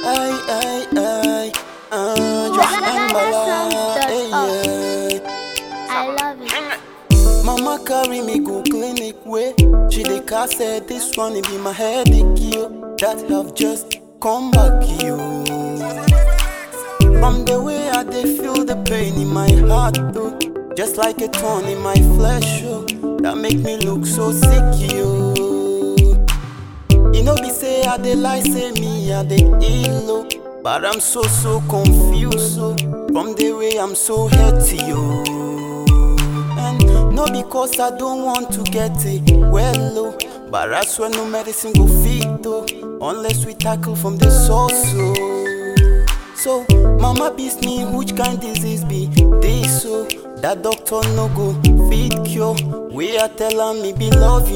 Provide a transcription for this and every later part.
Just I love it. Mama carry me go clinic way. She dey cast said this one it be my headache yo. That have just come back yo. From the way I dey feel the pain in my heart though, just like a thorn in my flesh yo. That make me look so sick yo. You know be say I dey lie, say me I dey ill, but I'm so confused so. From the way I'm so hurty yo. And not because I don't want to get it well but I swear no medicine go fit though, unless we tackle from the source so mama beats me which kind disease be this so. That doctor no go fit cure. We are telling me be love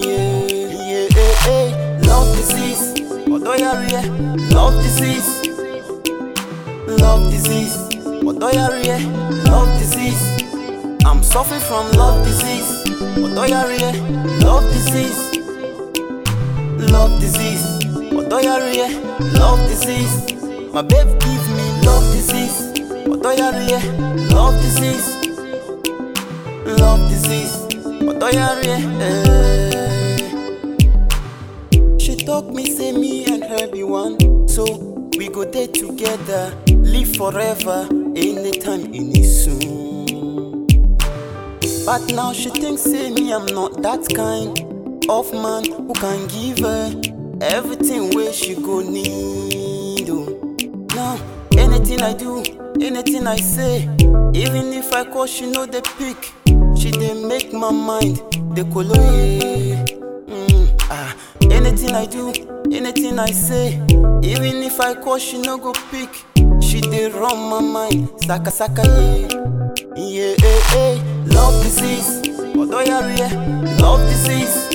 love disease, odoyarie, love disease, love disease, odoyarie, love disease. I'm suffering from love disease, odoyarie, love disease, love disease, odoyarie, love disease. My babe give me love disease, odoyarie, love disease, love disease, odoyarie. She talk me say me and her be one, so we go there together, live forever, anytime, any soon. But now she thinks say me I'm not that kind of man who can give her everything where she go need. Now anything I do, anything I say, even if I call she know the pick, she dey make my mind the koloye. Anything I do, anything I say, even if I call she no go pick, she dey run my mind, saka saka yeah. Love disease, odoyarie, love disease,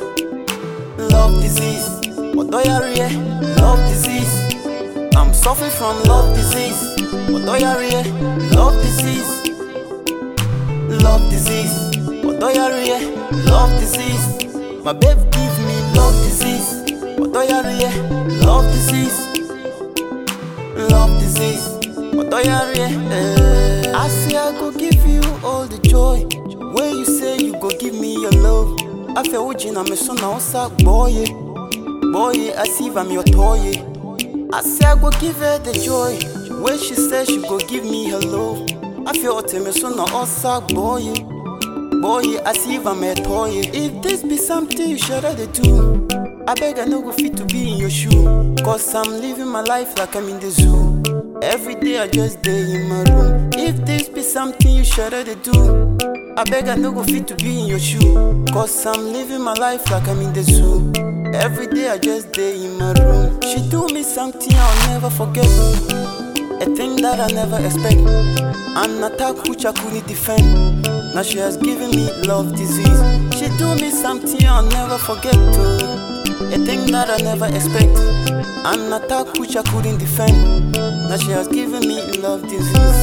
love disease, odoyarie, love disease. I'm suffering from love disease, odoyarie, love disease, love disease, odoyarie, love disease. My babe give me love disease, odoyarie, love disease, love disease, odoyarie. I say I go give you all the joy, where you say you go give me your love. I feel ujina me so now sa boy, I see if I'm your toy. I say I go give her the joy, where she says she go give me her love. I feel me so now sa boy, I see if I'm a toy. If this be something you should already do, I beg I no go fit to be in your shoe, cause I'm living my life like I'm in the zoo. Every day I just day in my room. If this be something you should already do, I beg I no go fit to be in your shoe, cause I'm living my life like I'm in the zoo. Every day I just day in my room. She do me something I'll never forget, a thing that I never expect, an attack which I couldn't defend. Now she has given me love disease. She do me something I'll never forget a thing that I never expect, an attack which I couldn't defend. Now she has given me love disease.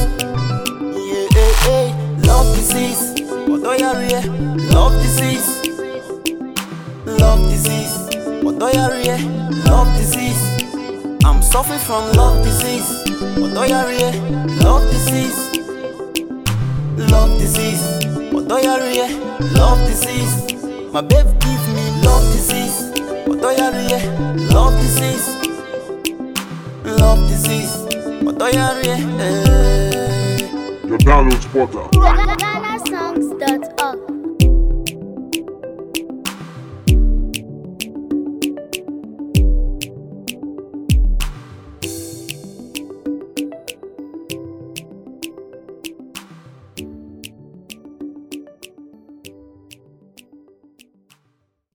Love disease, odoyarie, love disease, love disease, odoyarie, love disease. I'm suffering from love disease, odoyarie, love disease, love disease, odoyarie, love disease. My babe give me love disease, odoyarie, love disease, love disease, odoyarie. Your download spotter.